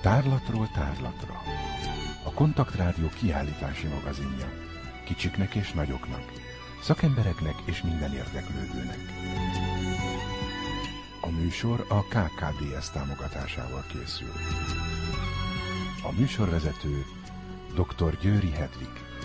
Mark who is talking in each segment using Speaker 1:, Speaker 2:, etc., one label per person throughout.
Speaker 1: Tárlatról tárlatra. A Kontaktrádió kiállítási magazinja. Kicsiknek és nagyoknak. Szakembereknek és minden érdeklődőnek. A műsor a KKDS támogatásával készül. A műsorvezető dr. Győri Hedvig.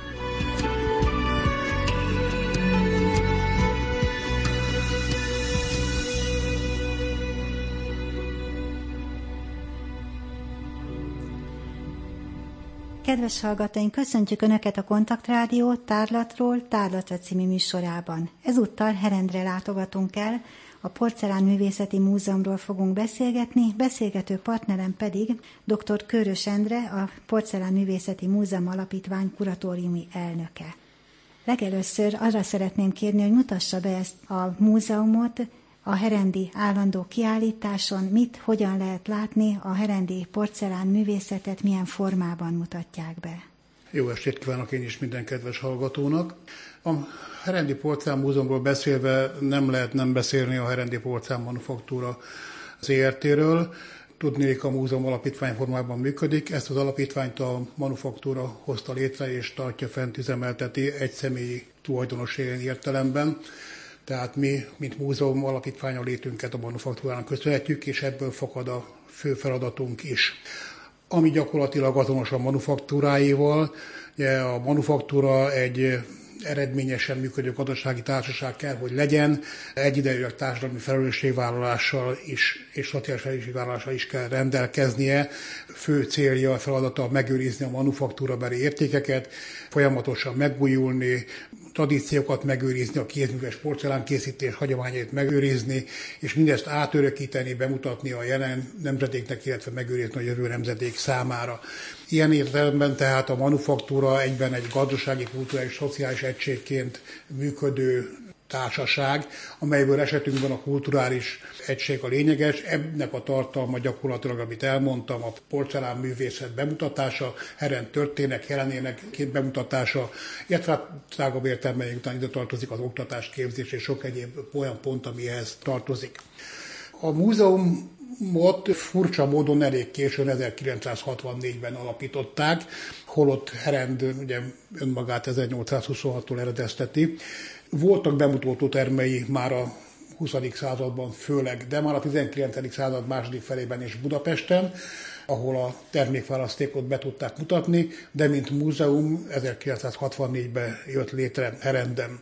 Speaker 2: Kedves hallgatóink, köszöntjük Önöket a Kontaktrádió Tárlatról tárlatra című műsorában. Ezúttal Herendre látogatunk el, a Porcelánművészeti Múzeumról fogunk beszélgetni, beszélgető partnerem pedig dr. Kőrös Endre, a Porcelánművészeti Múzeum Alapítvány kuratóriumi elnöke. Legelőször arra szeretném kérni, hogy mutassa be ezt a múzeumot, a herendi állandó kiállításon mit, hogyan lehet látni a herendi porcelánművészetet, milyen formában mutatják be.
Speaker 3: Jó estét kívánok én is minden kedves hallgatónak. A Herendi Porcelán Múzeumról beszélve nem lehet nem beszélni a Herendi Porcelán Manufaktúra ZRT-ről. Tudnék, a múzeum alapítvány formában működik. Ezt az alapítványt a Manufaktúra hozta létre és tartja fent, üzemelteti egyszemélyi tulajdonosi értelemben. Tehát mi, mint múzeum alapítvány, a létünket a manufaktúrának köszönhetjük, és ebből fakad a fő feladatunk is. Ami gyakorlatilag azonos a manufaktúráival, a manufaktúra egy eredményesen működő gazdasági társaság kell, hogy legyen, egyidejűleg társadalmi felelősségvállalással is, és szociális felelősségvállalással is kell rendelkeznie. Fő célja, a feladata megőrizni a manufaktúrabeli értékeket, folyamatosan megújulni, tradíciókat megőrizni, a kézműves porcelánkészítés hagyományait megőrizni, és mindezt átörökíteni, bemutatni a jelen nemzedéknek, illetve megőrizni a jövő nemzedék számára. Ilyen értelemben tehát a manufaktúra egyben egy gazdasági, kulturális, szociális egységként működő társaság, amelyből esetünkben a kulturális egység a lényeges. Ennek a tartalma gyakorlatilag, amit elmondtam, a porcelánművészet bemutatása, herend történet jelenének bemutatása, illetve tágabb értelemben után ide tartozik az oktatás, képzés és sok egyéb olyan pont, ami ehhez tartozik. A múzeumot furcsa módon elég későn, 1964-ben alapították, holott Herend ugye önmagát 1826-tól eredezteti. Voltak bemutatótermei már a 20. században főleg, de már a 19. század második felében is Budapesten, ahol a termékválasztékot be tudták mutatni, de mint múzeum 1964-ben jött létre Herenden.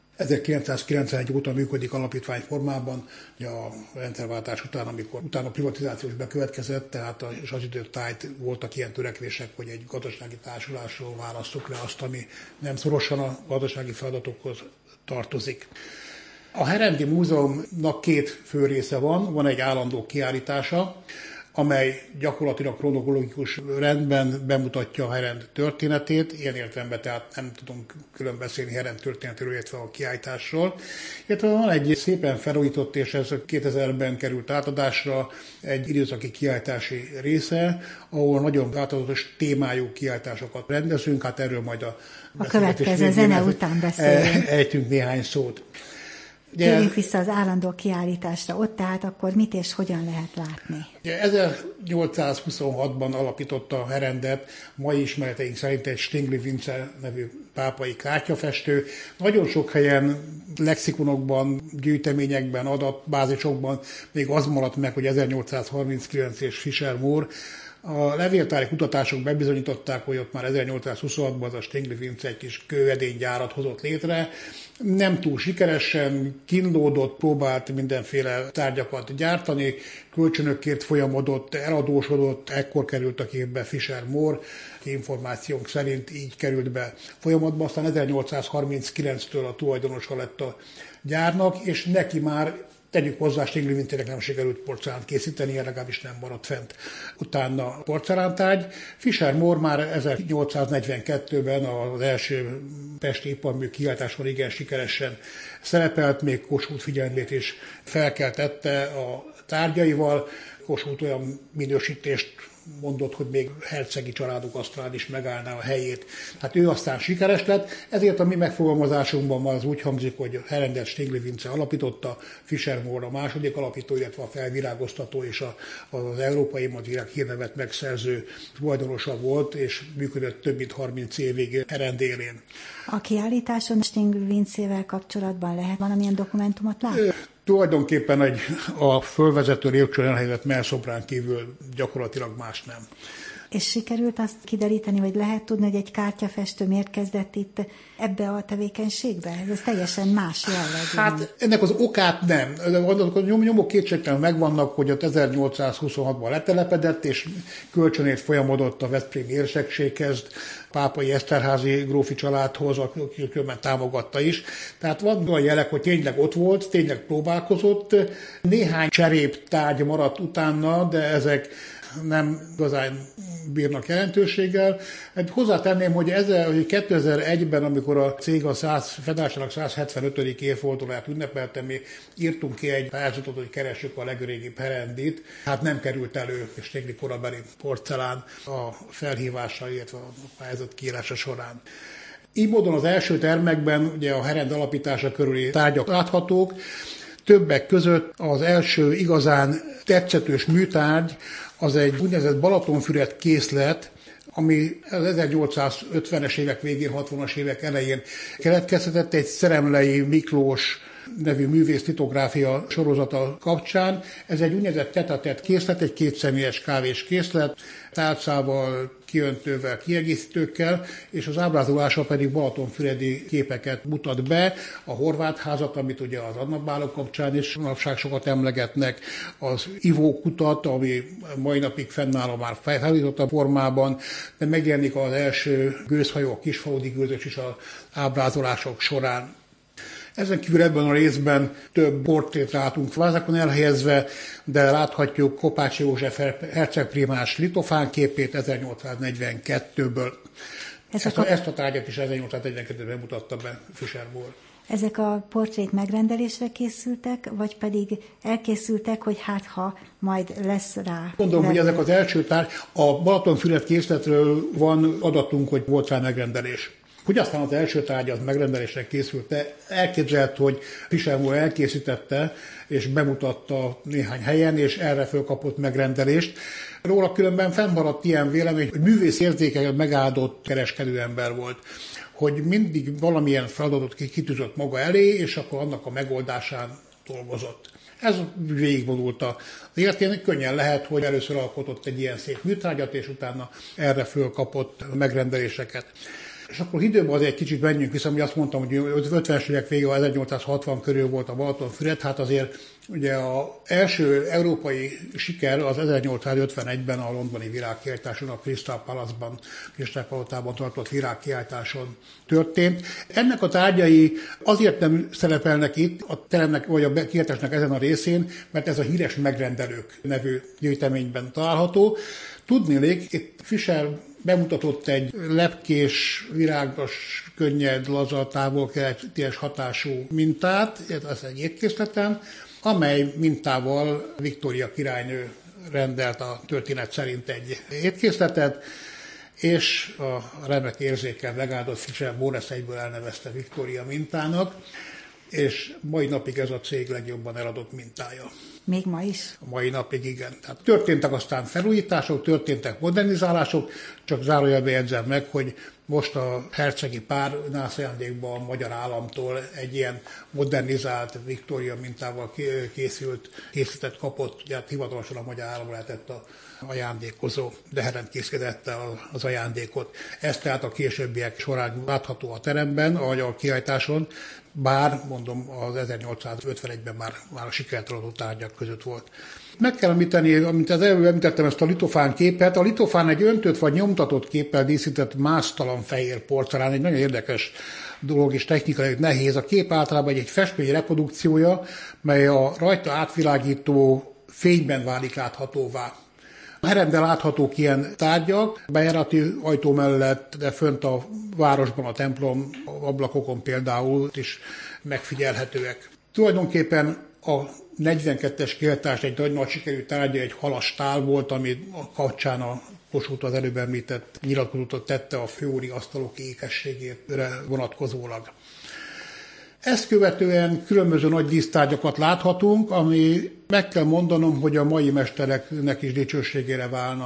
Speaker 3: 1991 óta működik alapítvány formában, a rendszerváltás után, amikor utána a privatizáció is bekövetkezett, tehát az időtájt voltak ilyen törekvések, hogy egy gazdasági társulásról válasszuk le azt, ami nem szorosan a gazdasági feladatokhoz tartozik. A Herendi Múzeumnak két fő része van, van egy állandó kiállítása, amely gyakorlatilag kronológikus rendben bemutatja a Herend történetét, ilyen értelemben tehát nem tudunk külön beszélni Herend történetéről, illetve a kiállításról. Illetve van egy szépen felújított, és ez 2000-ben került átadásra, egy időszaki kiállítási része, ahol nagyon változatos témájú kiállításokat rendezünk, hát erről majd a
Speaker 2: következő zene után beszélünk.
Speaker 3: Ejtünk néhány szót.
Speaker 2: Térjünk vissza az állandó kiállításra. Ott tehát akkor mit és hogyan lehet látni?
Speaker 3: 1826-ban alapította a Herendet, mai ismereteink szerint egy Stingli Vince nevű pápai kártyafestő. Nagyon sok helyen, lexikonokban, gyűjteményekben, adatbázisokban még az maradt meg, hogy 1839 és Fischer Moore. A levéltári kutatások bebizonyították, hogy ott már 1826-ban az a Stingli Vince egy kis kőedénygyárat hozott létre. Nem túl sikeresen, kínlódott, próbált mindenféle tárgyakat gyártani, kölcsönökért folyamodott, eladósodott, ekkor került a képbe Fischer Moore, információnk szerint így került be folyamatba, aztán 1839-től a tulajdonosa lett a gyárnak, és neki már tegyük hozzá, Stingli Vince-nek nem sikerült porcelánt készíteni, legalábbis nem maradt fent utána porcelántárgy. Fischer Moore már 1842-ben az első pesti iparmű kiállításon igen sikeresen szerepelt, még Kossuth figyelmét is felkeltette a tárgyaival. Kossuth olyan minősítést mondott, hogy még hercegi családok asztalán is megállná a helyét. Hát ő aztán sikeres lett, ezért a mi megfogalmazásunkban az úgy hangzik, hogy Herendet Stingli Vince alapította, Fischer Moore a második alapító, illetve a felvirágoztató és az európai madvirág hírnevet megszerző tulajdonosa volt, és működött több mint 30 évig Herend élén.
Speaker 2: A kiállításon Stingli Vincével kapcsolatban lehet valamilyen dokumentumot látni?
Speaker 3: Tulajdonképpen a fölvezető lépcsőn elhelyezett mellszobrán kívül gyakorlatilag más nem.
Speaker 2: És sikerült azt kideríteni, vagy lehet tudni, hogy egy kártyafestő miért kezdett itt ebbe a tevékenységbe? Ez teljesen más jellegű.
Speaker 3: Hát ennek az okát nem. A nyomok kétségtelen megvannak, hogy ott 1826-ban letelepedett, és kölcsönét folyamodott a veszprémi érsekséghez, Pápai Eszterházy grófi családhoz, aki különben támogatta is. Tehát van olyan jelek, hogy tényleg ott volt, tényleg próbálkozott. Néhány cseréptárgy maradt utána, de ezek nem igazán bírnak jelentőséggel. Hozzátenném, hogy 2001-ben, amikor a cég a fedrásának 175. évfordulóját ünnepelte, mi írtunk ki egy pályázatot, hogy keressük a legrégibb Herendit. Hát nem került elő Stingli korabeli porcelán a felhívása, illetve a pályázat kiírása során. Így módon az első termekben ugye a Herend alapítása körüli tárgyak láthatók. Többek között az első igazán tetszetős műtárgy az egy úgynevezett Balatonfüred készlet, ami az 1850-es évek végén, 60-as évek elején keletkezhetett egy Szeremlei Miklós nevű művész litográfia sorozata kapcsán. Ez egy úgynevezett tete-a-tete készlet, egy kétszemélyes kávés készlet, tálcával, kiöntővel, kiegészítőkkel, és az ábrázolása pedig balatonfüredi képeket mutat be. A Horváth házat, amit ugye az Adnabálok kapcsán is manapság sokat emlegetnek, az ivókutat, ami mai napig fennáll a már felújított formában, de megjelenik az első gőzhajó, a kisfaludi gőzös is az ábrázolások során. Ezen kívül ebben a részben több portrét látunk vázákon elhelyezve, de láthatjuk Kopács József hercegprímás litofán képét 1842-ből. Ezt a tárgyat is 1842-ben mutatta be Fischer Moore.
Speaker 2: Ezek a portrét megrendelésre készültek, vagy pedig elkészültek, hogy hát ha majd lesz rá?
Speaker 3: Gondolom, hogy ezek az első a Balatonfüred készletről van adatunk, hogy volt rá megrendelés. Hogy aztán az első tárgy az megrendelésre készült, de elképzelhető, hogy Fischer Moore elkészítette, és bemutatta néhány helyen, és erre fölkapott megrendelést. Róla különben fennmaradt ilyen vélemény, hogy művész érzékeny, megáldott kereskedőember volt, hogy mindig valamilyen feladatot kitűzött maga elé, és akkor annak a megoldásán dolgozott. Ez végigvonult az életén, könnyen lehet, hogy először alkotott egy ilyen szép műtárgyat, és utána erre fölkapott megrendeléseket. És akkor időben azért egy kicsit menjünk vissza, hogy azt mondtam, hogy 50-es évek vége, 1860 körül volt a Balatonfüred, hát azért ugye az első európai siker az 1851-ben a londoni virágkiállításon, a Crystal Palace-ban, Crystal Palotában tartott virágkiállításon történt. Ennek a tárgyai azért nem szerepelnek itt a teremnek vagy a kiállításnak ezen a részén, mert ez a híres megrendelők nevű gyűjteményben található. Tudniillik, itt Fischer bemutatott egy lepkés, virágos, könnyed, laza, távol-keleties hatású mintát, ez egy étkészleten, amely mintával Viktória királynő rendelt a történet szerint egy étkészletet, és a remek érzékkel megáldott Fischer Moore ezt egyből elnevezte Viktória mintának, és mai napig ez a cég legjobban eladott mintája.
Speaker 2: Még ma is?
Speaker 3: A mai napig igen. Tehát történtek aztán felújítások, történtek modernizálások, csak zárójelben jegyzem meg, hogy most a hercegi pár nászájándékban a magyar államtól egy ilyen modernizált Viktória mintával készletet kapott, ugye hivatalosan a magyar állam lehetett a ajándékozó, de Herend készítette az ajándékot. Ez tehát a későbbiek során látható a teremben, ahogy a kiállításon, bár mondom az 1851-ben már a sikert adó tárgyak között volt. Meg kell említeni, amint az előbb említettem ezt a litofán képet, a litofán egy öntött vagy nyomtatott képpel díszített másztalan fehér porcelán, egy nagyon érdekes dolog és technikai nehéz. A kép általában egy festmény reprodukciója, mely a rajta átvilágító fényben válik láthatóvá. A Herenden láthatók ilyen tárgyak, bejárati ajtó mellett, de fönt a városban, a templom ablakokon például is megfigyelhetőek. Tulajdonképpen a 42-es kiáltás egy nagy sikerű tárgya, egy halastál volt, ami a kapcsán a Kossuth az előbb említett nyilatkozatot tette a főúri asztalok ékességére vonatkozólag. Ezt követően különböző nagy dísztárgyakat láthatunk, ami meg kell mondanom, hogy a mai mestereknek is dicsőségére válna,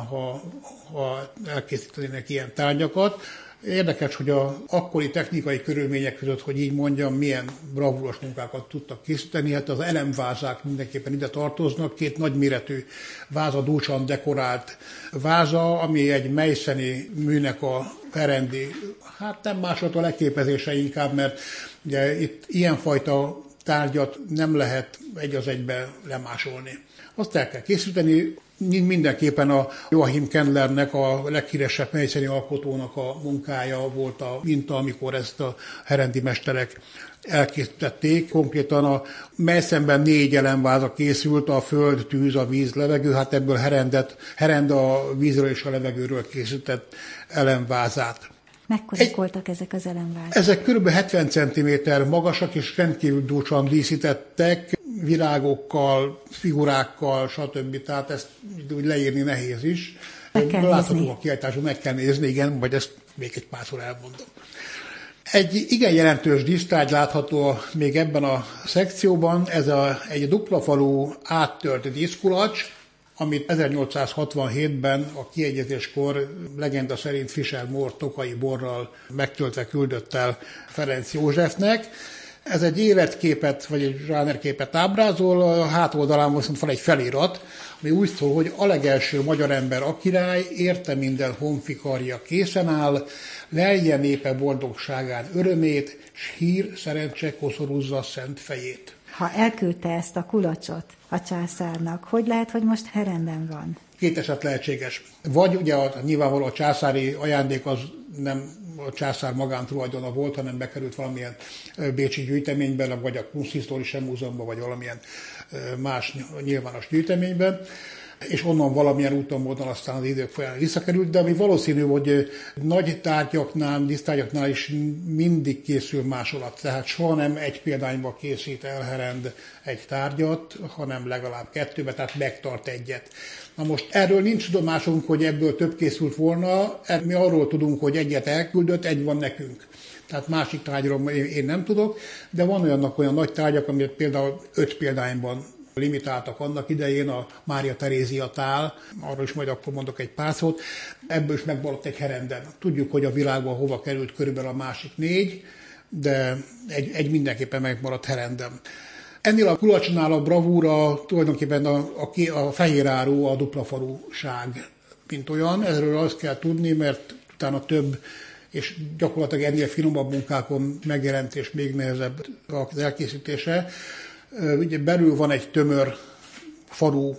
Speaker 3: ha elkészítenének ilyen tárgyakat. Érdekes, hogy az akkori technikai körülmények között, hogy így mondjam, milyen bravúros munkákat tudtak készíteni. Hát az elemvázák mindenképpen ide tartoznak, 2 nagyméretű váza, dúsan dekorált váza, ami egy meiszeni műnek a herendi, hát nem másolt a leképezése inkább, mert ugye itt ilyenfajta tárgyat nem lehet egy az egybe lemásolni. Azt el kell készíteni, mindenképpen a Joachim Kendlernek, a leghíresebb meiszeni alkotónak a munkája volt a minta, amikor ezt a herendi mesterek elkészítették. Konkrétan a Meisszenben 4 elemváza készült, a föld, tűz, a víz, levegő, hát ebből Herend a vízről és a levegőről készített elemvázát.
Speaker 2: Mekkorák voltak ezek az elemvázak?
Speaker 3: Ezek kb. 70 cm magasak és rendkívül dúsan díszítettek, virágokkal, figurákkal, stb. Tehát ezt úgy leírni nehéz is. Láthatók a kiállításon, meg kell nézni, igen, vagy ezt még egy párszor elmondom. Egy igen jelentős dísztárgy látható még ebben a szekcióban, ez egy duplafalú áttört díszkulacs, amit 1867-ben a kiegyezéskor legenda szerint Fischer-Mohr tokai borral megtöltve küldött el Ferenc Józsefnek. Ez egy életképet, vagy egy zsánerképet ábrázol, a hátoldalán viszont van egy felirat, ami úgy szól, hogy a legelső magyar ember a király, érte minden honfikarja készen áll, lelje népe boldogságán örömét, s hír szerencse koszorúzza szent fejét.
Speaker 2: Ha elküldte ezt a kulacsot a császárnak, hogy lehet, hogy most Herenden van?
Speaker 3: 2 eset lehetséges. Vagy ugye nyilvánvalóan a császári ajándék az nem a császár magántulajdona volt, hanem bekerült valamilyen bécsi gyűjteményben, vagy a Kunsthistorische Múzeumban, vagy valamilyen más nyilvános gyűjteményben, és onnan valamilyen úton, módon aztán az idők folyamán visszakerült, de ami valószínű, hogy nagy tárgyaknál, dísztárgyaknál is mindig készül másolat, tehát soha nem egy példányba készít el Herend egy tárgyat, hanem legalább 2-be, tehát megtart egyet. Na most erről nincs tudomásunk, hogy ebből több készült volna, mi arról tudunk, hogy egyet elküldött, egy van nekünk. Tehát másik tárgyról én nem tudok, de van olyan nagy tárgyak, amit például 5 példányban limitáltak annak idején, a Mária Terézia tál, arról is majd akkor mondok egy pár szót, ebből is megmaradt egy Herenden. Tudjuk, hogy a világban hova került körülbelül a másik 4, de egy mindenképpen megmaradt Herenden. Ennél a kulacsnál a bravúra tulajdonképpen a fehéráru, a duplafalúság, mint olyan. Erről azt kell tudni, mert utána több és gyakorlatilag ennél finomabb munkákon megjelent, és még nehezebb az elkészítése. Ugye belül van egy tömör falu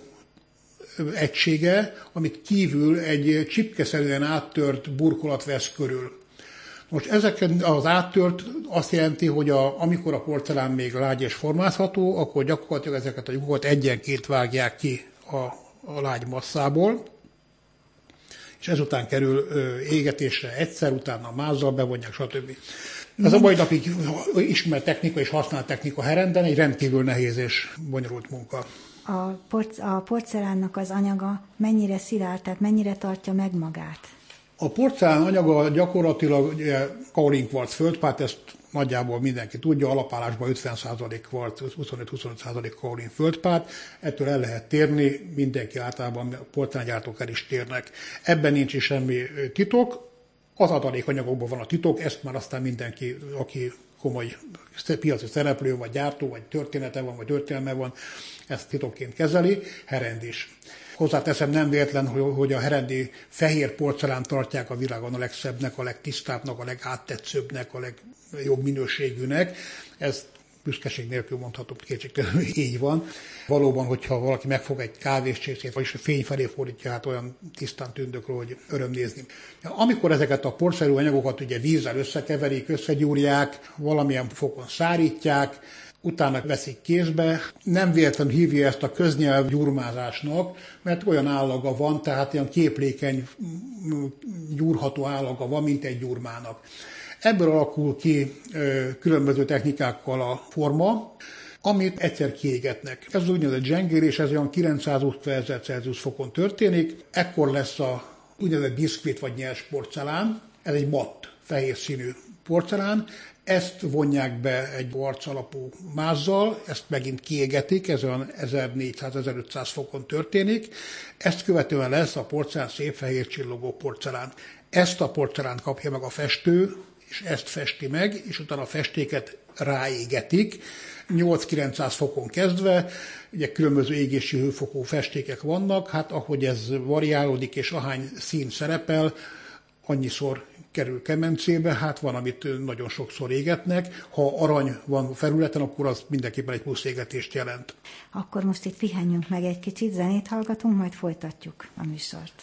Speaker 3: egysége, amit kívül egy csipkeszerűen áttört burkolat vesz körül. Most ezeken az áttört azt jelenti, hogy amikor a porcelán még lágy és formázható, akkor gyakorlatilag ezeket a lyukokat egyenként vágják ki a lágy masszából, és ezután kerül égetésre egyszer, utána mázzal bevonják, stb. Ez a mai napig ismert technika és használt technika Herenden egy rendkívül nehéz és bonyolult munka.
Speaker 2: A porcelánnak az anyaga mennyire szilárd, tehát mennyire tartja meg magát?
Speaker 3: A porcelán anyaga gyakorlatilag kaolinkvarc földpát, ezt nagyjából mindenki tudja, alapállásban 50% kvarc, 25-25% kaolin földpát, ettől el lehet térni, mindenki általában porcelángyártók el is térnek. Ebben nincs is semmi titok, az adalékanyagokban van a titok, ezt már aztán mindenki, aki komoly piaci szereplő, vagy gyártó, vagy története van, vagy történelme van, ezt titokként kezeli, Herend is. Hozzáteszem, nem véletlen, hogy a herendi fehér porcelán tartják a világon a legszebbnek, a legtisztábbnak, a legáttetszőbbnek, a legjobb minőségűnek. Ez büszkeség nélkül mondhatom, kétségtelenül így van. Valóban, hogyha valaki megfog egy kávéscsészét, vagyis a fény felé fordítja, hát olyan tisztán tündökről, hogy öröm nézni. Amikor ezeket a porcelán anyagokat ugye vízzel összekeverik, összegyúrják, valamilyen fokon szárítják, utána veszik kézbe. Nem véletlenül hívja ezt a köznyelv gyurmázásnak, mert olyan állaga van, tehát ilyen képlékeny, gyúrható állaga van, mint egy gyurmának. Ebből alakul ki különböző technikákkal a forma. amit egyszer kiégetnek. Ez az úgynevezett zsengérés, ez olyan 950 Celsius fokon történik, ekkor lesz a úgynevezett biszkvit vagy nyers porcelán, ez egy matt, fehér színű porcelán, ezt vonják be egy kvarc alapú mázzal, ezt megint kiégetik, ez olyan 1400-1500 fokon történik, ezt követően lesz a porcelán szép fehér csillogó porcelán. Ezt a porcelánt kapja meg a festő, és ezt festi meg, és utána a festéket ráégetik, 8-900 fokon kezdve, ugye különböző égési hőfokú festékek vannak, hát ahogy ez variálódik, és ahány szín szerepel, annyiszor kerül kemencébe, hát van, amit nagyon sokszor égetnek. Ha arany van felületen, akkor az mindenképpen egy plusz égetést jelent.
Speaker 2: Akkor most itt pihenjünk meg egy kicsit, zenét hallgatunk, majd folytatjuk a műsort.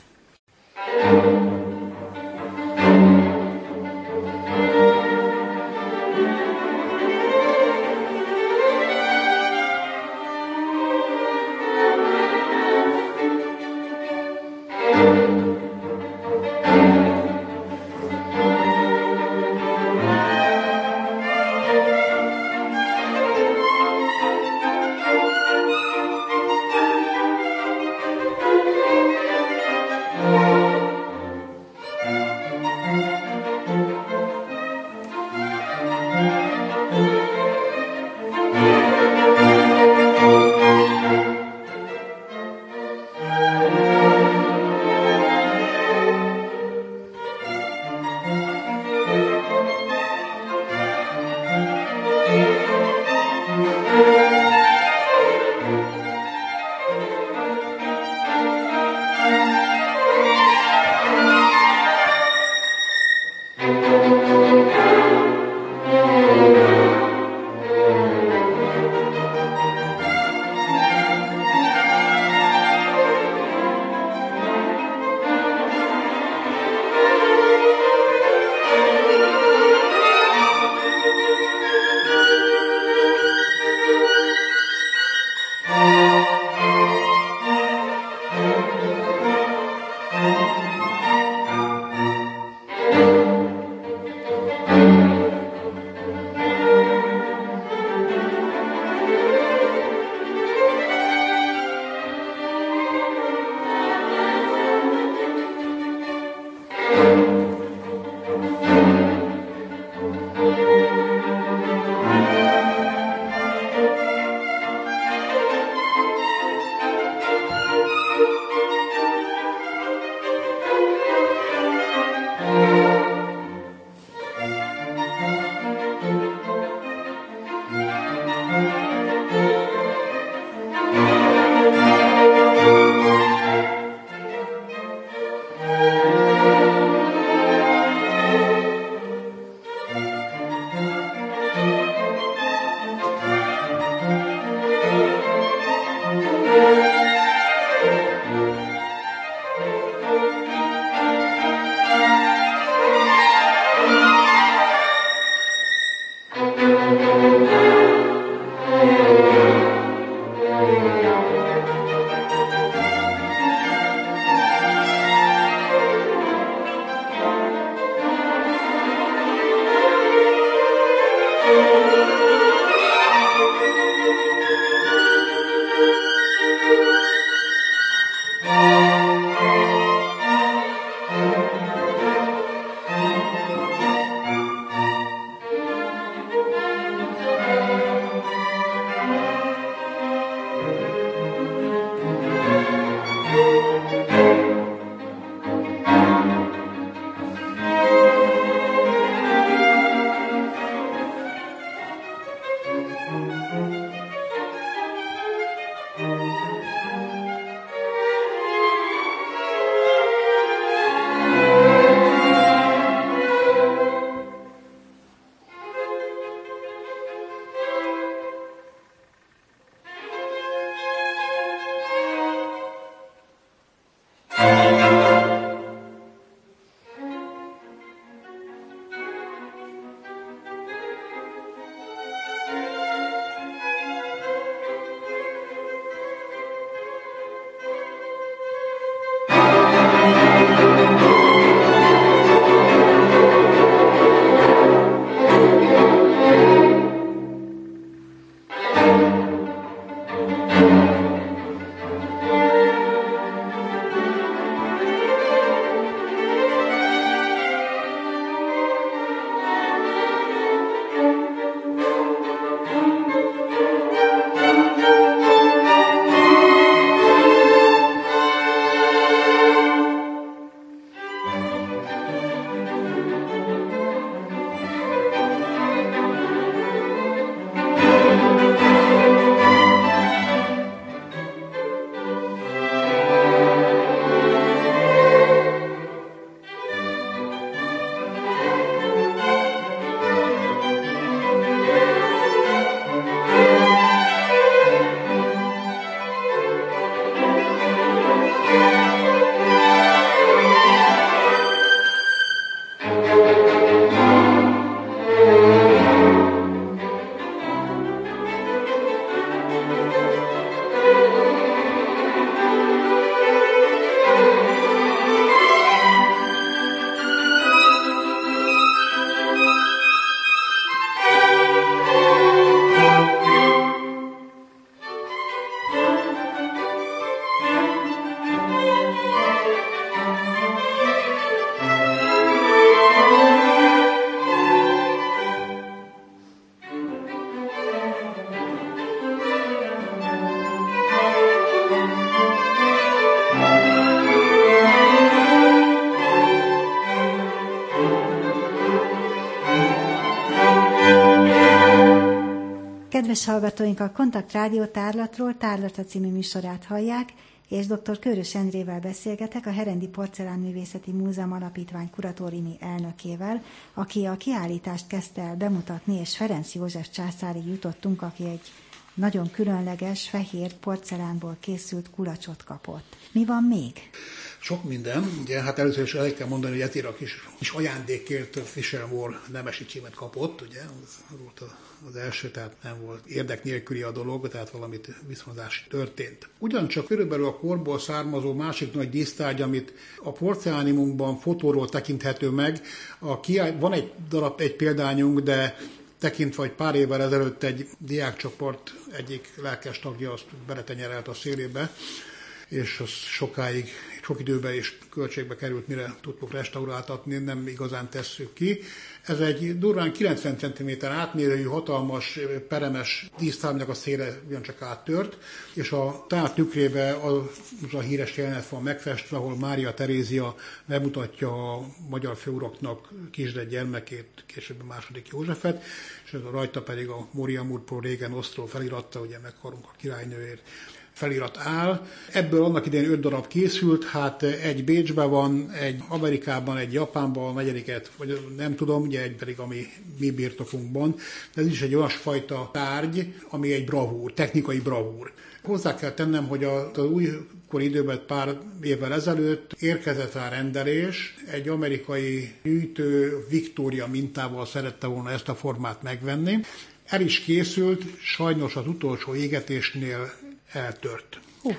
Speaker 2: Kedves hallgatóink, a Kontakt Rádió Tárlatról Tárlata című műsorát hallják, és dr. Kőrös Endrével beszélgetek, a Herendi Porcelánművészeti Múzeum Alapítvány kuratóriumi elnökével, aki a kiállítást kezdte el bemutatni, és Ferenc József császárig jutottunk, aki egy nagyon különleges, fehér porcelánból készült kulacsot kapott. Mi van még?
Speaker 3: Sok minden. Ugye, hát először is el kell mondani, hogy ezért a kis ajándékért Fisher Moore nemesi címet kapott, ugye, az volt az első, tehát nem volt érdek nélküli a dolog, tehát valamit viszonzás történt. Ugyancsak körülbelül a korból származó másik nagy dísztárgy, amit a porcelániumunkban fotóról tekinthető meg, van egy példányunk, de tekintve, hogy pár évvel ezelőtt egy diákcsoport egyik lelkes tagja azt beletenyerelt a szélébe, és az sok időbe és költségbe került, mire tudtuk restauráltatni, nem igazán tesszük ki. Ez egy durván 90 cm átmérőjű, hatalmas, peremes dísztárgynak a széle ugyancsak áttört, és a tár tükrébe az a híres jelenet van megfestve, ahol Mária Terézia bemutatja a magyar főuraknak kisdett gyermekét, később a második Józsefet, és rajta pedig a Moria Mur pro Rege Nostro feliratta, ugye meghalunk a királynőért felirat áll. Ebből annak idején 5 darab készült, hát egy Bécsben van, egy Amerikában, egy Japánban, a negyediket, vagy nem tudom, ugye egy pedig a mi birtokunkban. De ez is egy olyasfajta tárgy, ami egy bravúr, technikai bravúr. Hozzá kell tennem, hogy az újkori időben pár évvel ezelőtt érkezett rá rendelés, egy amerikai gyűjtő Victoria mintával szerette volna ezt a formát megvenni. El is készült, sajnos az utolsó égetésnél eltört.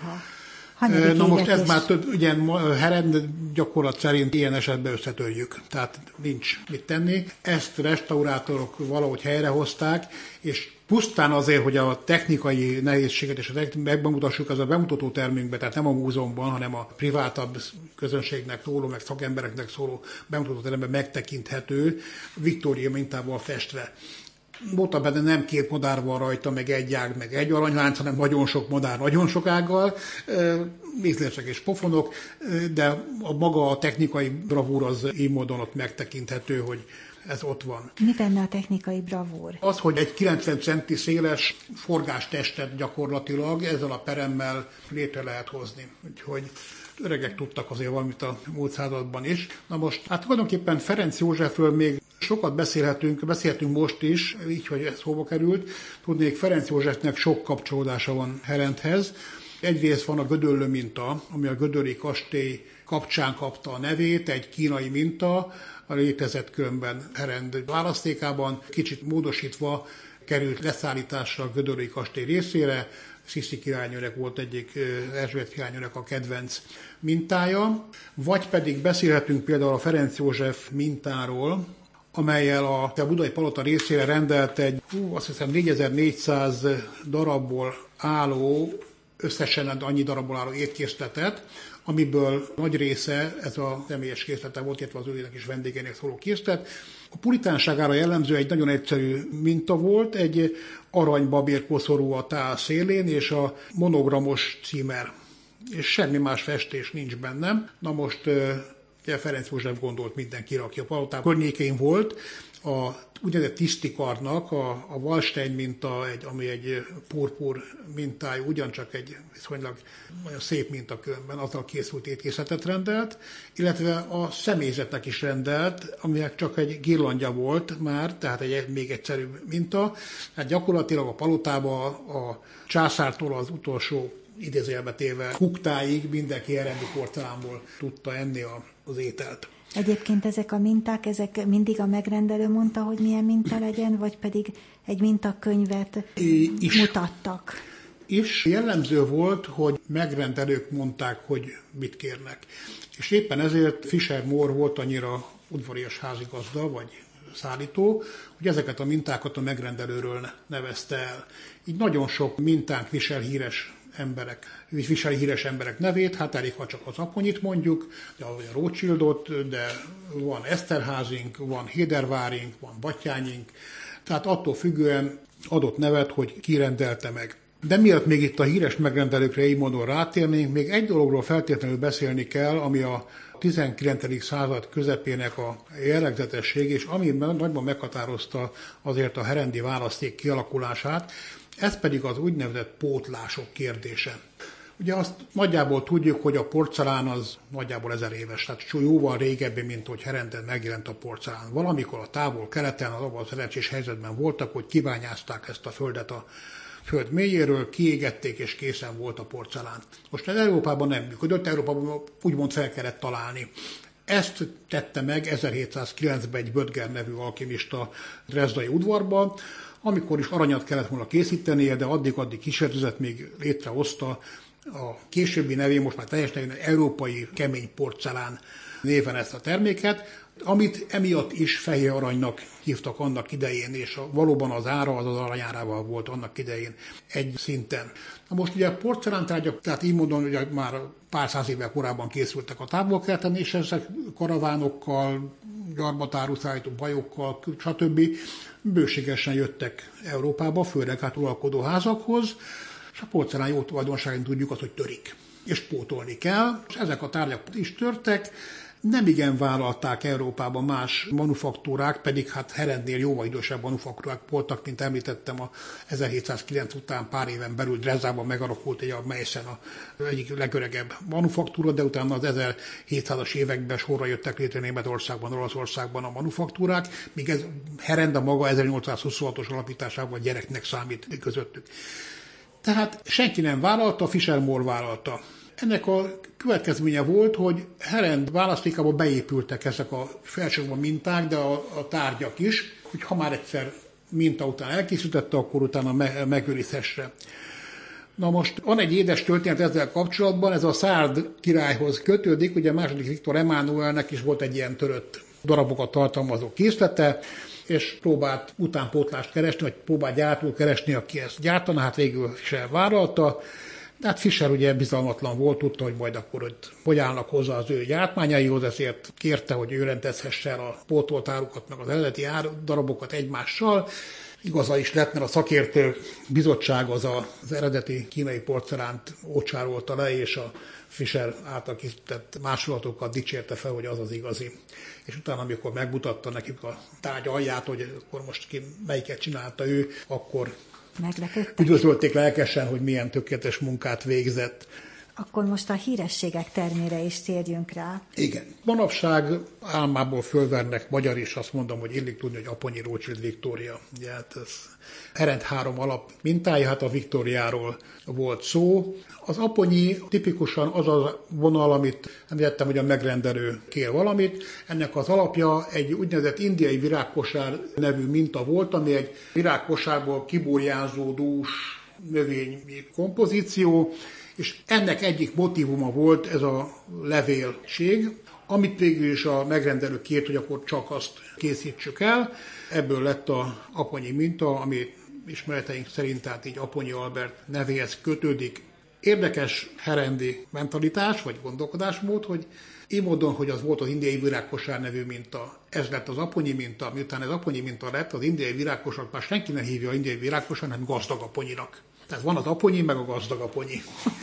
Speaker 3: Na most ez már ugye Herend gyakorlat szerint ilyen esetben összetörjük, tehát nincs mit tenni. Ezt restaurátorok valahogy helyrehozták, és pusztán azért, hogy a technikai nehézséget és megmutassuk, az a bemutató termünkben, tehát nem a múzeumban, hanem a privátabb közönségnek szóló, meg szakembereknek szóló bemutató teremben megtekinthető, Victoria mintával festve. Voltam benne nem 2 madár van rajta, meg egy ág, meg egy aranylánc, hanem nagyon sok madár, nagyon sok ággal, ízlések és pofonok, de a technikai bravúr az így módon ott megtekinthető, hogy ez ott van.
Speaker 2: Mi benne a technikai bravúr?
Speaker 3: Az, hogy egy 90 centi széles forgástestet gyakorlatilag ezzel a peremmel létre lehet hozni. Úgyhogy öregek tudtak azért valamit a múlt században is. Na most, hát tulajdonképpen Ferenc Józsefről még sokat beszélhetünk most is, így, hogy ez szóba került. Tudnék, Ferenc Józsefnek sok kapcsolódása van Herendhez. Egyrészt van a gödöllő minta, ami a gödölli kastély kapcsán kapta a nevét, egy kínai minta, a létezett különben Herend választékában, kicsit módosítva került leszállításra a gödölli kastély részére. Sziszi királynőnek volt egyik, Erzsébet királynőnek a kedvenc mintája. Vagy pedig beszélhetünk például a Ferenc József mintáról, amellyel a Budai Palota részére rendelt egy, azt hiszem 4400 darabból álló, összesen annyi darabból álló étkészletet, amiből nagy része ez a személyes készlete volt, illetve az őnek is vendégeinek szóló készlet. A puritánságára jellemző egy nagyon egyszerű minta volt, egy aranybabérkoszorú a tál szélén, és a monogramos címer. És semmi más festés nincs bennem. Na most Ferenc József gondolt mindenkire, aki a palotában környékén volt, a úgynevezett tisztikarnak a Wallstein minta, ami egy purpur mintájú, ugyancsak egy viszonylag olyan szép minta különben, azzal készült étkészletet rendelt, illetve a személyzetnek is rendelt, aminek csak egy girlandja volt már, tehát egy még egyszerűbb minta. Hát gyakorlatilag a palotában a császártól az utolsó idézőjelbe téve kuktáig mindenki herendi porcelánból tudta enni az ételt.
Speaker 2: Egyébként ezek a minták, ezek mindig a megrendelő mondta, hogy milyen minta legyen, vagy pedig egy mintakönyvet mutattak?
Speaker 3: És jellemző volt, hogy megrendelők mondták, hogy mit kérnek. És éppen ezért Fisher Moore volt annyira udvarias házigazda, vagy szállító, hogy ezeket a mintákat a megrendelőről nevezte el. Így nagyon sok mintánk viseli híres emberek nevét, hát elég, ha csak az Aponyit mondjuk, de a Rothschildot, de van Eszterházink, van Hédervárink, van Battyányink, tehát attól függően adott nevet, hogy ki rendelte meg. De miatt még itt a híres megrendelőkre így módon rátérnénk, még egy dologról feltétlenül beszélni kell, ami a 19. század közepének a jellegzetesség, és ami nagyban meghatározta azért a herendi választék kialakulását, Ez pedig az úgynevezett pótlások kérdése. Ugye azt nagyjából tudjuk, hogy a porcelán az nagyjából 1000 éves, tehát jóval régebbi, mint hogy Herenden megjelent a porcelán. Valamikor a távol-keleten abban a szerencsés helyzetben voltak, hogy kibányázták ezt a földet a föld mélyéről, kiégették, és készen volt a porcelán. Most ez Európában nem működött, Európában úgymond fel kellett találni. Ezt tette meg 1709-ben egy Böttger nevű alkimista Dresdai udvarban, amikor is aranyat kellett volna készítenie, de addig kísérletezett, még létrehozta a későbbi nevén, most már teljes nevén európai kemény porcelán néven ezt a terméket, amit emiatt is fehér aranynak hívtak annak idején, és valóban az ára az aranyárával volt annak idején egy szinten. Na most ugye a porcelántárgyak, tehát így mondom, hogy már pár száz évvel korábban készültek a távol-keleten, és ezek karavánokkal, gyarmatárúszállító bajokkal, stb. Bőségesen jöttek Európába, főleg hát uralkodóházakhoz, és a porcelán jó tulajdonságán tudjuk azt, hogy törik, és pótolni kell, és ezek a tárgyak is törtek. Nem igen vállalták Európában más manufaktúrák, pedig hát Herendnél jóval idősebb manufaktúrák voltak, mint említettem, a 1709 után pár éven belül Dresdában megalakult a Meissen, az egyik legöregebb manufaktúra, de utána az 1700-as években sorra jöttek létre Németországban, Olaszországban a manufaktúrák, míg ez Herend a maga 1826-os alapításában gyereknek számít közöttük. Tehát senki nem vállalta, Fischer-Mohr vállalta. Ennek a következménye volt, hogy Herend választékába beépültek ezek a felsősorban minták, de a tárgyak is, hogy ha már egyszer minta után elkészítette, akkor utána megőrizhesse. Na most van egy édes történet ezzel kapcsolatban, ez a szárd királyhoz kötődik, ugye második Viktor Emánuelnek is volt egy ilyen törött darabokat tartalmazó készlete, és próbált utánpótlást keresni, vagy próbált gyártót keresni, aki ezt gyártana, hát végül se vállalta. De hát Fischer ugye bizalmatlan volt, tudta, hogy majd akkor hogy állnak hozzá az ő gyártmányaihoz, ezért kérte, hogy ő rendezhesse el a pótolt árukat, meg az eredeti darabokat egymással. Igaza is lett, mert a szakértő bizottság az eredeti kínai porcelánt ócsárolta le, és a Fischer által készített másolatokat dicsérte fel, hogy az az igazi. És utána, amikor megmutatta nekik a tárgy alját, hogy akkor most ki melyiket csinálta ő, akkor üdvözölték lelkesen, hogy milyen tökéletes munkát végzett.
Speaker 2: Akkor most a hírességek termére is térjünk rá.
Speaker 3: Igen. Manapság álmából fölvernek magyar is, azt mondom, hogy illik tudni, hogy Aponyi Rothschild Viktória. Ugye, hát ez Herend 3 alap mintája, hát a Viktóriáról volt szó. Az Aponyi tipikusan az a vonal, amit említettem, hogy a megrendelő kér valamit. Ennek az alapja egy úgynevezett indiai virágkosár nevű minta volt, ami egy virágkosárból kiburjánzó dús növényi kompozíció, és ennek egyik motívuma volt ez a levélség, amit végül is a megrendelő kért, hogy akkor csak azt készítsük el. Ebből lett a Aponyi minta, ami ismereteink szerint tehát így Aponyi Albert nevéhez kötődik. Érdekes herendi mentalitás, vagy gondolkodásmód, hogy így módon, hogy az volt az indiai virágkosár nevű minta, ez lett az Aponyi minta, miután ez Aponyi minta lett, az indiai virágkosár már senki nem hívja indiai virágkosár, hanem gazdag Aponyinak. Tehát van az Aponyi, meg a gazdag Aponyi.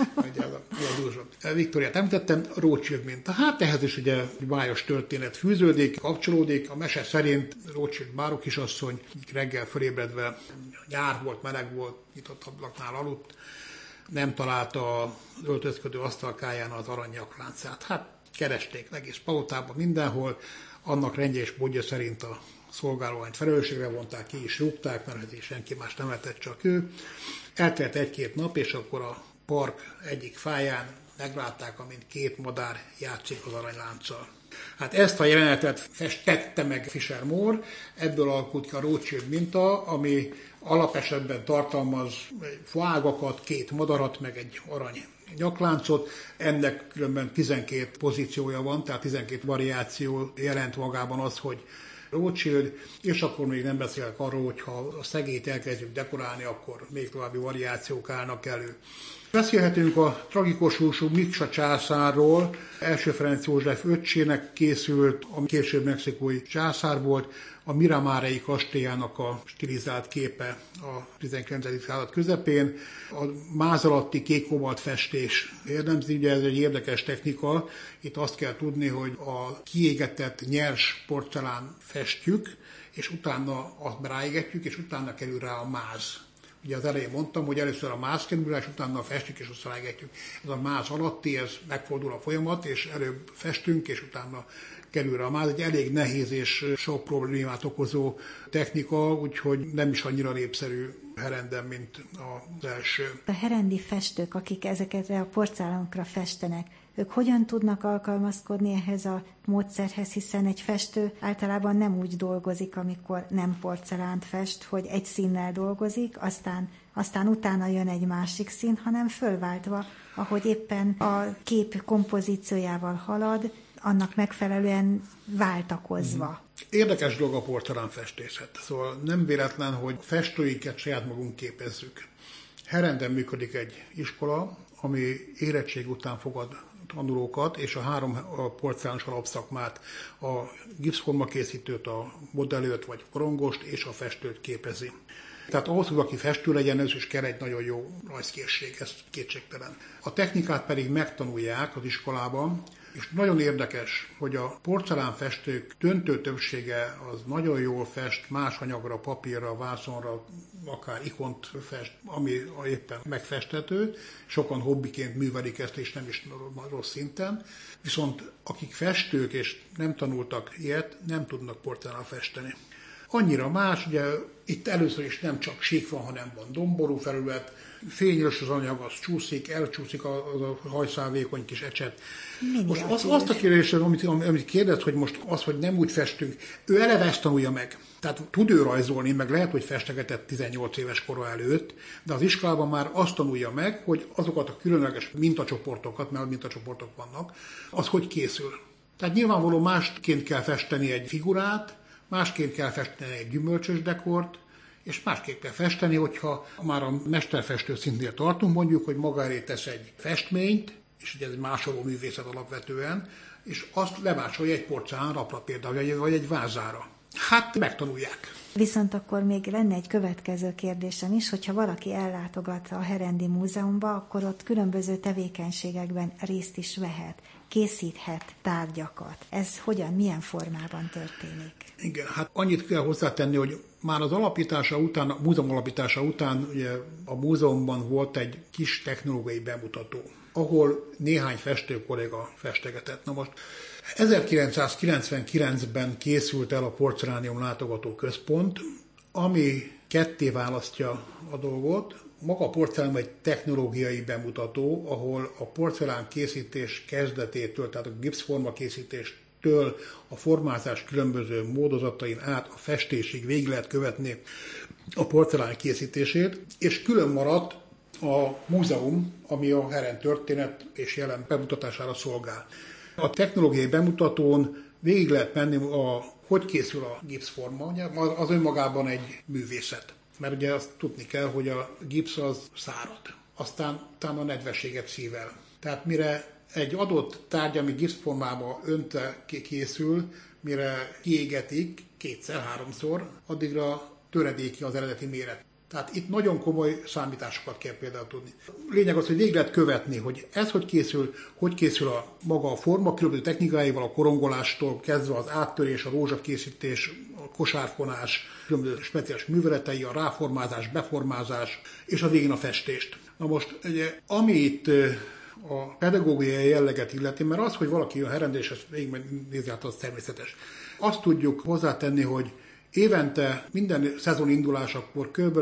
Speaker 3: Viktóriát említettem, Rothschild minta. Hát ehhez is ugye egy májas történet fűződik, kapcsolódik. A mese szerint Rothschild báró kisasszony reggel fölébredve, nyár volt, meleg volt, nyitott ablaknál aludt, nem találta az öltözködő asztalkáján az aranynyakláncát. Hát keresték egész palotában mindenhol, annak rendje és módja szerint a szolgálóányt felelősségre vonták, ki is rúgták, mert ez is senki más nem lehetett, csak ő. Eltelt 1-2 nap, és akkor a park egyik fáján meglátták, amint 2 madár játszik az aranylánccal. Hát ezt a jelenetet festette meg Fischer-Mohr, ebből alakult ki a Rothschild minta, ami alapesetben tartalmaz foágakat, 2 madarat, meg egy arany nyakláncot. Ennek különben 12 pozíciója van, tehát 12 variáció jelent magában az, hogy Rothschild, és akkor még nem beszélek arról, hogy ha a szegélyt elkezdjük dekorálni, akkor még további variációk állnak elő. Beszélhetünk a tragikus sorsú Miksa császárról, első Ferenc József öccsének készült, ami később mexikói császár volt, a Miramárei kastélyának a stilizált képe a 19. század közepén. A máz alatti kék-kobalt festés érdemzi, ugye ez egy érdekes technika. Itt azt kell tudni, hogy a kiégetett nyers porcelán festjük, és utána azt ráégetjük, és utána kerül rá a máz. Ugye az elején mondtam, hogy először a mászkerülés, utána a festjük és osztalágetjük. Ez a mász alatti, ez megfordul a folyamat, és előbb festünk, és utána kerül rá a máz. Egy elég nehéz és sok problémát okozó technika, úgyhogy nem is annyira népszerű herenden, mint az első.
Speaker 2: A herendi festők, akik ezeket a porcelánokra festenek, ők hogyan tudnak alkalmazkodni ehhez a módszerhez, hiszen egy festő általában nem úgy dolgozik, amikor nem porcelánt fest, hogy egy színnel dolgozik, aztán utána jön egy másik szín, hanem fölváltva, ahogy éppen a kép kompozíciójával halad, annak megfelelően váltakozva.
Speaker 3: Érdekes dolog a porcelánfestészet. Szóval nem véletlen, hogy festőiket saját magunk képezzük. Herenden működik egy iskola, ami érettség után fogad tanulókat, és a 3 porcelános alapszakmát, a gipszformakészítőt, a modellőt vagy korongost és a festőt képezi. Tehát ahhoz, hogy aki festő legyen, ez is kell egy nagyon jó rajzkészség, ez kétségtelen. A technikát pedig megtanulják az iskolában, és nagyon érdekes, hogy a porcelánfestők döntő többsége az nagyon jól fest más anyagra, papírra, vászonra, akár ikont fest, ami éppen megfesthető. Sokan hobbiként művelik ezt, és nem is rossz szinten. Viszont akik festők és nem tanultak ilyet, nem tudnak porcelán festeni. Annyira más, ugye itt először is nem csak sík van, hanem van domború felület, fényes az anyag, az csúszik, elcsúszik a hajszálvékony kis ecset. Most azt a kérdésem, amit kérdez, hogy most az, hogy nem úgy festünk, ő eleve ezt tanulja meg. Tehát tud ő rajzolni, meg lehet, hogy festegetett 18 éves kora előtt, de az iskolában már azt tanulja meg, hogy azokat a különleges mintacsoportokat, mert mintacsoportok vannak, az hogy készül. Tehát nyilvánvaló másként kell festeni egy figurát, másként kell festeni egy gyümölcsös dekort, és másképp kell festeni, hogyha már a mesterfestő szintnél tartunk, mondjuk, hogy maga elé tesz egy festményt, és ugye ez egy másoló művészet alapvetően, és azt lemásolja egy porcelánrapra például, vagy egy vázára. Hát megtanulják.
Speaker 2: Viszont akkor még lenne egy következő kérdésem is, hogyha valaki ellátogat a Herendi Múzeumba, akkor ott különböző tevékenységekben részt is vehet, készíthet tárgyakat. Ez hogyan, milyen formában történik?
Speaker 3: Igen, hát annyit kell hozzátenni, hogy már az alapítása után, a múzeum alapítása után ugye a múzeumban volt egy kis technológiai bemutató, ahol néhány festő kolléga festegetett. Na most 1999-ben készült el a Porcelánium Látogató Központ, ami ketté választja a dolgot. Maga a porcelán egy technológiai bemutató, ahol a porcelán készítés kezdetétől, tehát a gipszforma készítéstől a formázás különböző módozatain át a festésig végig lehet követni a porcelán készítését, és külön maradt a múzeum, ami a Herend történet és jelen bemutatására szolgál. A technológiai bemutatón végig lehet menni, hogy készül a gipszforma, ugye? Az önmagában egy művészet. Mert ugye azt tudni kell, hogy a gipsz az szárad, aztán utána nedvességet szível. Tehát mire egy adott tárgy, ami gipszformába öntve készül, mire kiégetik 2-3-szor, addigra töredéki az eredeti méret. Tehát itt nagyon komoly számításokat kell például tudni. Lényeg az, hogy végig lehet követni, hogy ez hogy készül a maga a forma, különböző technikáival, a korongolástól kezdve az áttörés, a rózsakészítés, a kosárfonás, különböző speciális műveletei, a ráformázás, beformázás, és a végén a festést. Na most, ugye, ami itt a pedagógiai jelleget illeti, mert az, hogy valaki jön Herendre, és ezt végignézi, át, az természetes. Azt tudjuk hozzátenni, hogy évente minden szezon indulásakor kb.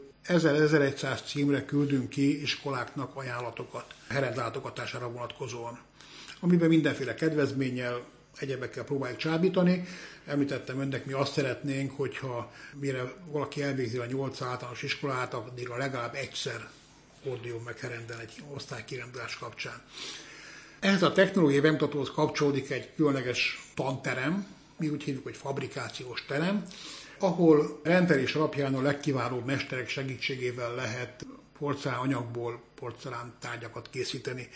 Speaker 3: 1000-1100 címre küldünk ki iskoláknak ajánlatokat Herend látogatására vonatkozóan, amiben mindenféle kedvezménnyel, egyebekkel próbáljuk csábítani. Említettem önnek, mi azt szeretnénk, hogyha mire valaki elvégzi a 8 általános iskolát, addigra legalább egyszer forduljon meg Herenden egy osztálykirendelés kapcsán. Ehhez a technológiai bemutatóhoz kapcsolódik egy különleges tanterem, mi úgy hívjuk, hogy fabrikációs terem, ahol rendelés alapján a legkiválóbb mesterek segítségével lehet porcelánanyagból porcelán tárgyakat készíteni.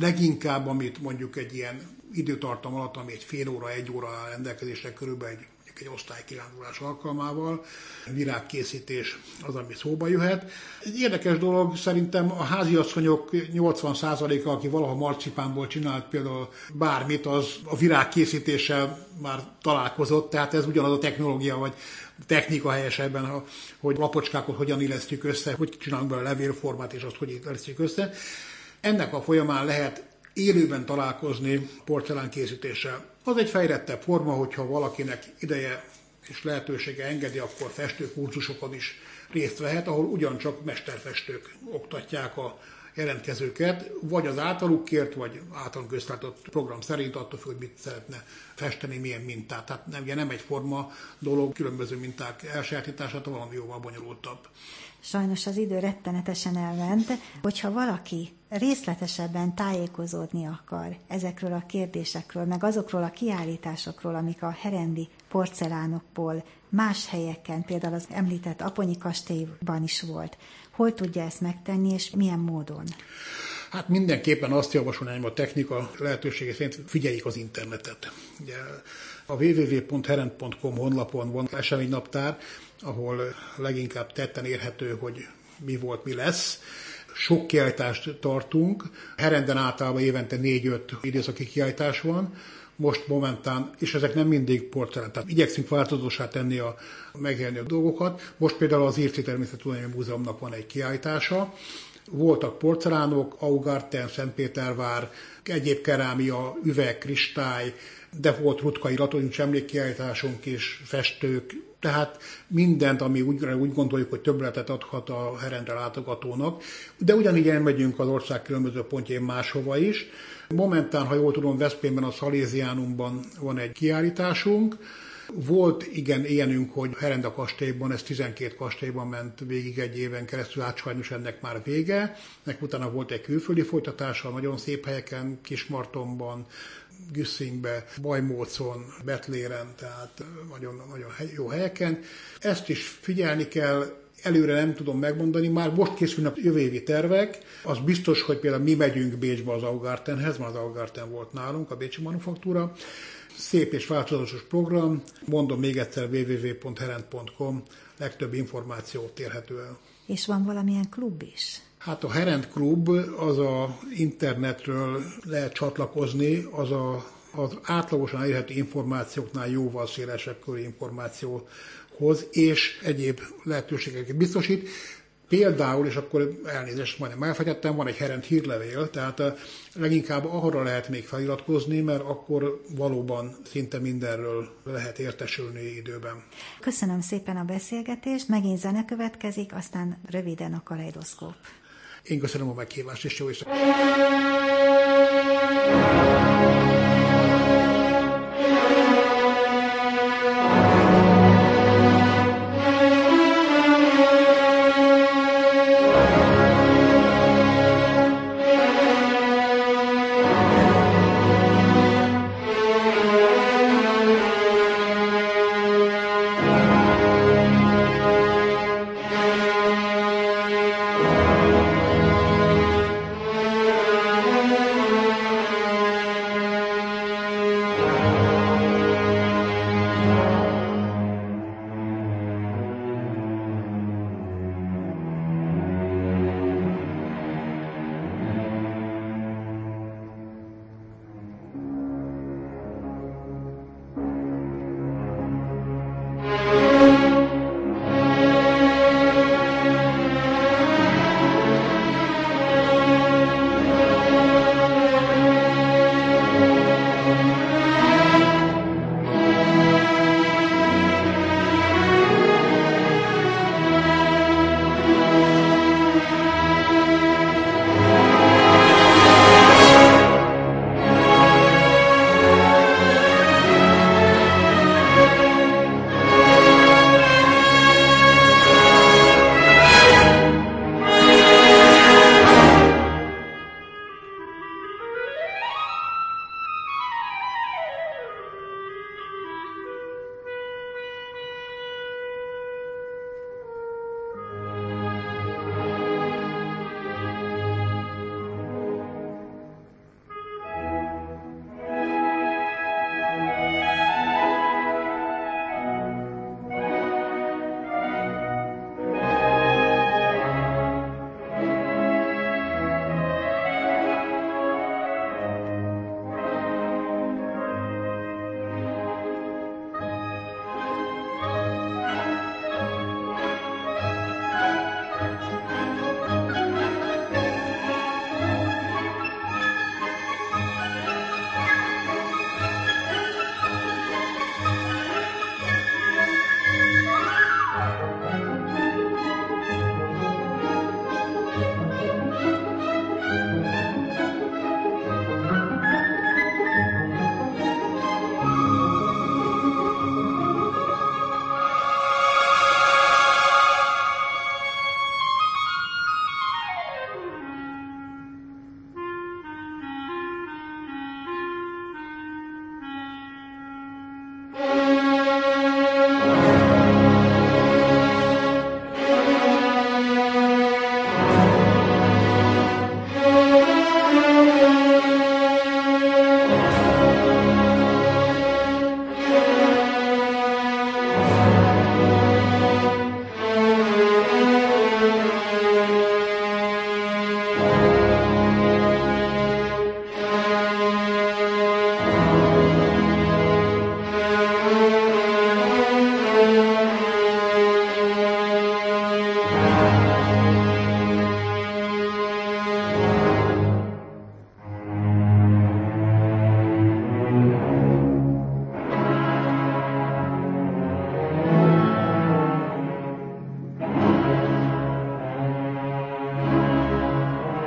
Speaker 3: Leginkább, amit mondjuk egy ilyen időtartam alatt, ami egy fél óra, 1 óra rendelkezésre, körülbelül egy mondjuk egy osztálykirándulás alkalmával, virágkészítés az, ami szóba jöhet. Egy érdekes dolog, szerintem a háziasszonyok 80%-a, aki valaha marcipánból csinált például bármit, az a virágkészítéssel már találkozott, tehát ez ugyanaz a technológia, vagy technika helyesebben, hogy lapocskákat hogyan illesztjük össze, hogy csinálunk belőle levélformát, és azt hogy illesztjük össze. Ennek a folyamán lehet élőben találkozni porcelánkészítéssel. Az egy fejlettebb forma, hogyha valakinek ideje és lehetősége engedi, akkor festőkurzusokon is részt vehet, ahol ugyancsak mesterfestők oktatják a jelentkezőket, vagy az általuk kért, vagy általunk közlátott program szerint, attól függ, hogy mit szeretne festeni, milyen mintát. Tehát nem egyforma dolog, különböző minták elsajátítását, valami jóval bonyolultabb.
Speaker 2: Sajnos az idő rettenetesen elment, hogyha valaki részletesebben tájékozódni akar ezekről a kérdésekről, meg azokról a kiállításokról, amik a herendi porcelánokból más helyeken, például az említett Aponyi kastélyban is volt. Hol tudja ezt megtenni, és milyen módon?
Speaker 3: Hát mindenképpen azt javasolnám, a technika lehetősége szerint figyeljék az internetet. Ugye a www.herend.com honlapon van eseménynaptár, ahol leginkább tetten érhető, hogy mi volt, mi lesz. Sok kiállítást tartunk. Herenden általában évente 4-5 időszaki kiállítás van. Most momentán, és ezek nem mindig porcelán, tehát igyekszünk változósá tenni a megélni a dolgokat. Most például az Irci Természettudományi Múzeumnak van egy kiállítása. Voltak porcelánok, Augarten, Szentpétervár, egyéb kerámia, üveg, kristály, de volt rutkai latonyus emlékkiállításunk is, festők, tehát mindent, ami úgy gondoljuk, hogy többletet adhat a Herendre látogatónak, de ugyanígy elmegyünk az ország különböző pontjain máshova is. Momentán, ha jól tudom, Veszprémben a Szaléziánumban van egy kiállításunk. Volt igen ilyenünk, hogy Herenda kastélyban, ez 12 kastélyban ment végig egy éven keresztül, hát sajnos ennek már vége. Ennek utána volt egy külföldi folytatása, nagyon szép helyeken, Kismartonban, Güsszingbe, Bajmócon, Betléren, tehát nagyon, nagyon jó helyeken. Ezt is figyelni kell, előre nem tudom megmondani, már most készülnek jövő évi tervek, az biztos, hogy például mi megyünk Bécsbe az Augartenhez, mert az Augarten volt nálunk, a bécsi manufaktúra. Szép és változatos program, mondom még egyszer www.herend.com, legtöbb információt érhető el.
Speaker 2: És van valamilyen klub is?
Speaker 3: Hát a Herend Klub, az a internetről lehet csatlakozni, az átlagosan elérhető információknál jóval szélesebb körű információhoz, és egyéb lehetőségeket biztosít. Például, és akkor elnézést, majdnem elfegyettem, van egy Herend hírlevél, tehát leginkább arra lehet még feliratkozni, mert akkor valóban szinte mindenről lehet értesülni időben.
Speaker 2: Köszönöm szépen a beszélgetést, megint zene következik, aztán röviden a kaleidoszkóp.
Speaker 3: Én köszönöm a meghívást, és jó éjszakát!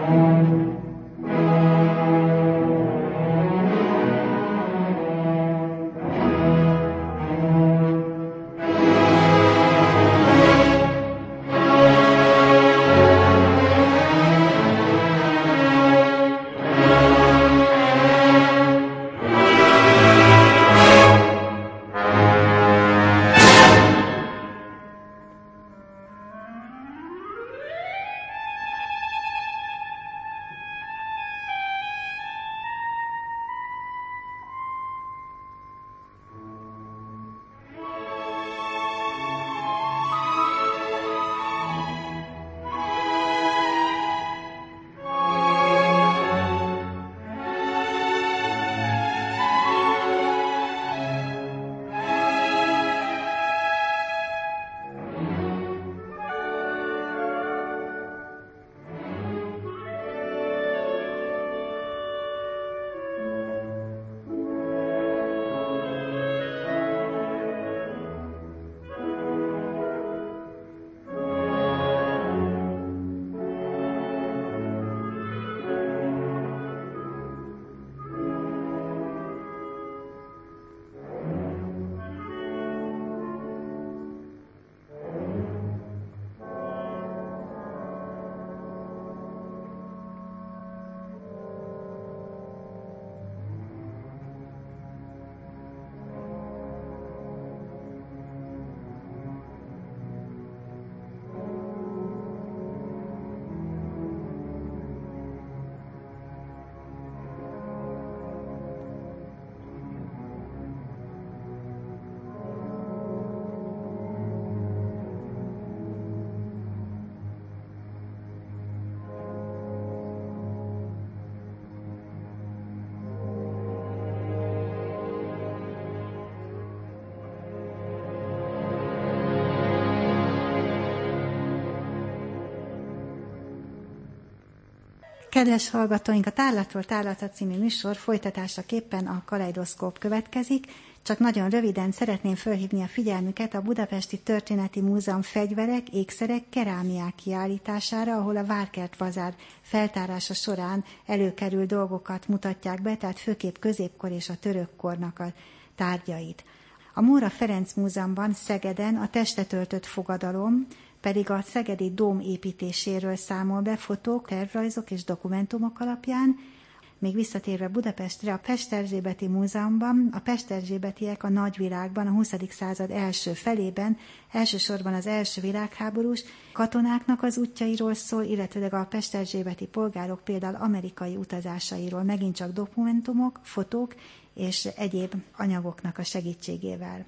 Speaker 2: Kedves hallgatóink, a Tárlatról tárlatra című műsor folytatásaképpen a Kaleidoszkóp következik. Csak nagyon röviden szeretném felhívni a figyelmüket a Budapesti Történeti Múzeum fegyverek, ékszerek, kerámiák kiállítására, ahol a Várkert Bazár feltárása során előkerül dolgokat mutatják be, tehát főképp középkor és a török kornak a tárgyait. A Móra Ferenc Múzeumban Szegeden a testet öltött fogadalom pedig a szegedi dóm építéséről számol be fotók, tervrajzok és dokumentumok alapján. Még visszatérve Budapestre, a Pest-Erzsébeti Múzeumban a pest-erzsébetiek a nagyvilágban a 20. század első felében elsősorban az első világháborús katonáknak az útjairól szól, illetve a pest-erzsébeti polgárok például amerikai utazásairól, megint csak dokumentumok, fotók és egyéb anyagoknak a segítségével.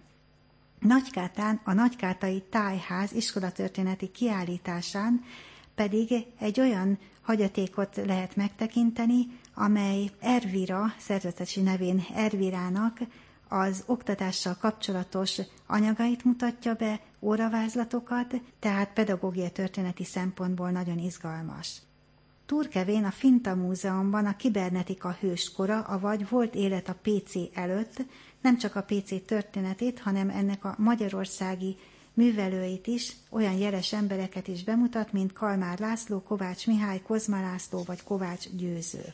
Speaker 2: Nagykátán a Nagykátai Tájház iskolatörténeti kiállításán pedig egy olyan hagyatékot lehet megtekinteni, amely Ervira, szerzetesi nevén Ervirának az oktatással kapcsolatos anyagait mutatja be, óravázlatokat, tehát pedagógiai történeti szempontból nagyon izgalmas. Turkevén a Finta Múzeumban a kibernetika hőskora, avagy volt élet a PC előtt, nem csak a PC történetét, hanem ennek a magyarországi művelőit is, olyan jeles embereket is bemutat, mint Kalmár László, Kovács Mihály, Kozma László vagy Kovács Győző.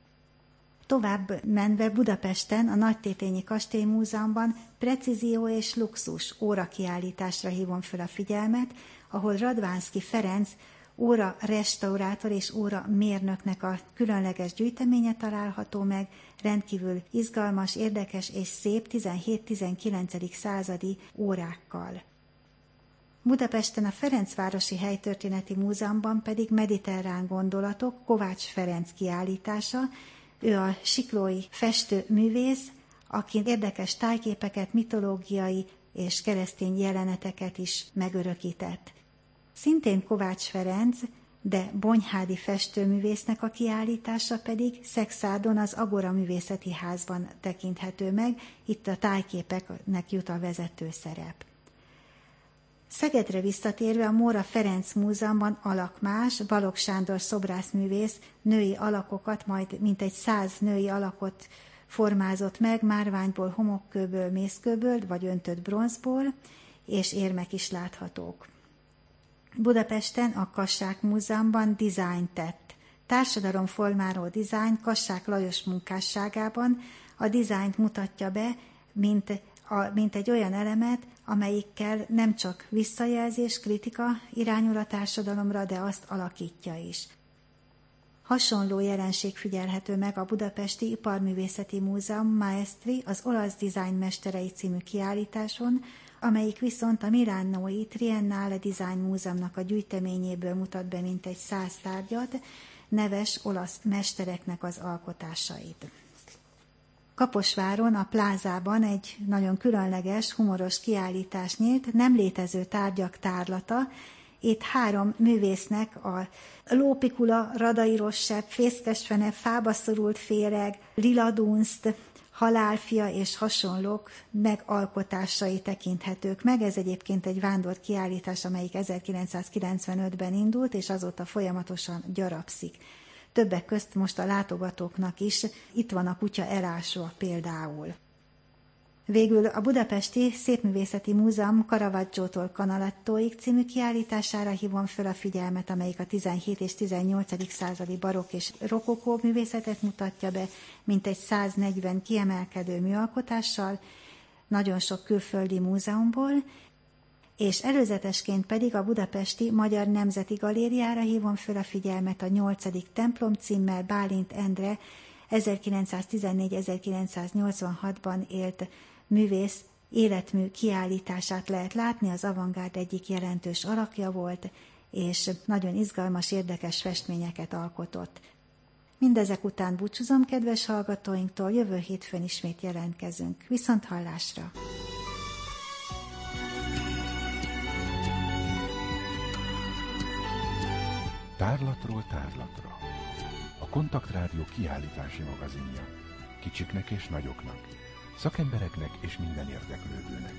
Speaker 2: Tovább menve Budapesten a Nagytétényi Kastélymúzeumban precízió és luxus órakiállításra hívom fel a figyelmet, ahol Radvánszky Ferenc óra restaurátor és óra mérnöknek a különleges gyűjteménye található meg, rendkívül izgalmas, érdekes és szép 17-19. századi órákkal. Budapesten a Ferencvárosi Helytörténeti Múzeumban pedig mediterrán gondolatok, Kovács Ferenc kiállítása. Ő a siklói festőművész, aki érdekes tájképeket, mitológiai és keresztény jeleneteket is megörökített. Szintén Kovács Ferenc, de Bonyhádi festőművésznek a kiállítása pedig Szexádon az Agora Művészeti Házban tekinthető meg, itt a tájképeknek jut a vezető szerep. Szegedre visszatérve a Móra Ferenc Múzeumban Alakmás, Balogh Sándor szobrászművész női alakokat, majd mintegy 100 női alakot formázott meg, márványból, homokkőből, mészkőből, vagy öntött bronzból, és érmek is láthatók. Budapesten a Kassák Múzeumban design tett, társadalomformáló dizájn Kassák Lajos munkásságában a dizájnt mutatja be, mint egy olyan elemet, amelyikkel nem csak visszajelzés, kritika irányul a társadalomra, de azt alakítja is. Hasonló jelenség figyelhető meg a Budapesti Iparművészeti Múzeum Maestri, az olasz dizájn mesterei című kiállításon, amelyik viszont a Milánói Triennale Design Múzeumnak a gyűjteményéből mutat be mintegy 100 tárgyat, neves olasz mestereknek az alkotásait. Kaposváron, a Plázában egy nagyon különleges, humoros kiállítás nyílt, nem létező tárgyak tárlata. Itt 3 művésznek a lópikula, radairossebb, fészkesfene, fába szorult féreg, liladunst, halálfia és hasonlók megalkotásai tekinthetők meg. Ez egyébként egy vándor kiállítás, amelyik 1995-ben indult, és azóta folyamatosan gyarapszik. Többek közt most a látogatóknak is itt van a kutya elásva például. Végül a Budapesti Szépművészeti Múzeum Caravaggiótól Canalettóig című kiállítására hívom föl a figyelmet, amelyik a 17. és 18. századi barokk és rokokó művészetet mutatja be, mintegy 140 kiemelkedő műalkotással, nagyon sok külföldi múzeumból, és előzetesként pedig a Budapesti Magyar Nemzeti Galériára hívom föl a figyelmet a 8. templom címmel Bálint Endre 1914-1986-ban élt művész életmű kiállítását lehet látni, az avantgárd egyik jelentős alakja volt, és nagyon izgalmas, érdekes festményeket alkotott. Mindezek után búcsúzom kedves hallgatóinktól, jövő hétfőn ismét jelentkezünk. Viszonthallásra!
Speaker 1: Tárlatról tárlatra. A Kontaktrádió kiállítási magazinja. Kicsiknek és nagyoknak, szakembereknek és minden érdeklődőnek.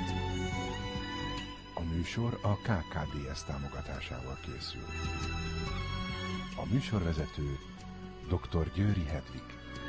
Speaker 1: A műsor a KKDS támogatásával készül. A műsorvezető dr. Győri Hedvig.